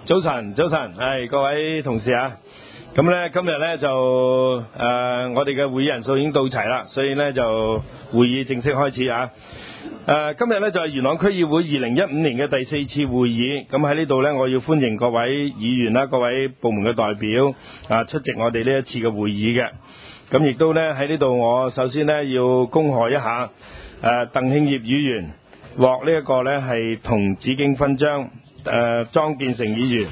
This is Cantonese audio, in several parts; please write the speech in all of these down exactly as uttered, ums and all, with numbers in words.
早晨，早晨，係各位同事啊。咁咧今日咧就誒、呃，我哋嘅會議人數已經到齊啦，所以咧就會議正式開始啊。誒、呃，今日咧就係、是、元朗區議會二零一五年嘅第四次會議。咁喺呢度咧，我要歡迎各位議員啦、各位部門嘅代表啊出席我哋呢一次嘅會議嘅。咁亦都咧喺呢度，我首先咧要恭賀一下誒、呃、鄧慶業議員獲呢一個咧係銅紫荊勳章。誒、呃，莊建成議員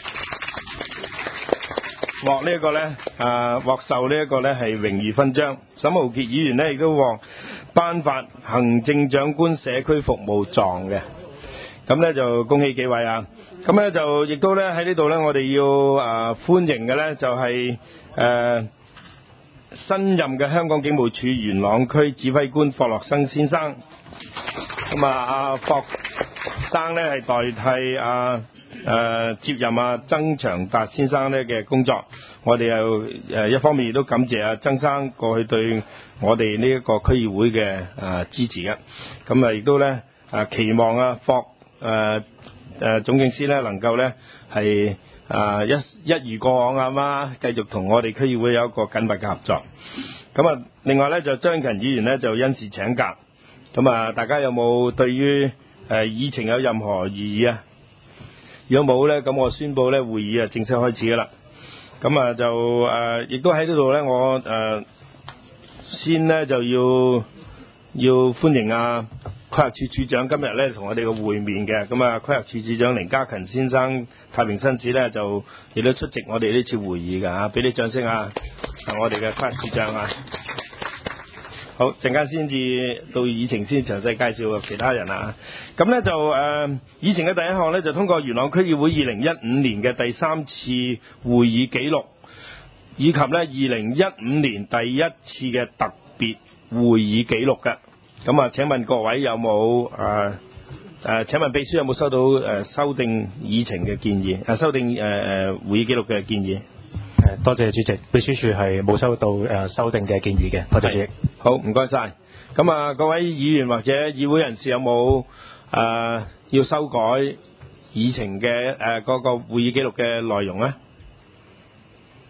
獲呢一個咧，啊獲授呢一個咧係榮譽勳章。沈豪傑議員呢亦都獲頒發行政長官社區服務狀嘅。咁咧就恭喜幾位啊！咁咧就亦都咧喺呢度咧，我哋要啊歡迎嘅咧就係、是、誒、呃、新任嘅香港警務處元朗區指揮官霍樂生先生。咁啊，阿霍生咧係代替阿誒、呃、接任阿、啊、曾長達先生咧嘅工作。我哋又誒一方面亦都感謝阿、啊、曾生過去對我哋呢一個區議會嘅誒、呃、支持嘅。咁啊亦都咧啊期望阿、啊、霍誒誒、呃呃、總警司咧能夠咧係啊一一如過往啊嘛，繼續同我哋區議會有一個緊密嘅合作。咁啊，另外咧就張勤議員咧就因事請假。咁啊，大家有冇對於誒、呃、議程有任何異議啊？如果冇咧，咁我宣佈咧會議啊正式開始噶啦。咁啊就誒，亦、呃、都喺呢度咧，我誒、呃、先咧就要要歡迎啊規劃處處長今日咧同我哋嘅會面嘅。咁啊，規劃處處長凌家勤先生太平紳士咧就亦都出席我哋呢次會議㗎嚇，俾啲掌聲啊！我哋嘅規劃處長啊！好，陣間先至到議程先詳細介紹其他人啊。咁呢就誒、呃，議程嘅第一項呢，就通過元朗區議會二零一五年嘅第三次會議記錄，以及呢二零一五年第一次嘅特別會議記錄嘅。咁啊，請問各位有冇誒誒？請問秘書有冇收到誒、呃、修訂議程嘅建議？誒、呃、修訂誒誒、呃、會議記錄嘅建議？ 多謝主席，秘書處係冇收到誒、呃、修訂嘅建議嘅。多謝主席。 好，唔該晒。咁啊，各位議員或者議會人士有冇誒、呃、要修改議程嘅誒嗰個會議記錄嘅內容咧？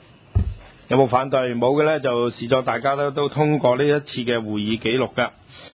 有冇反對？冇嘅咧，就視作大家咧都通過呢一次嘅會議記錄噶。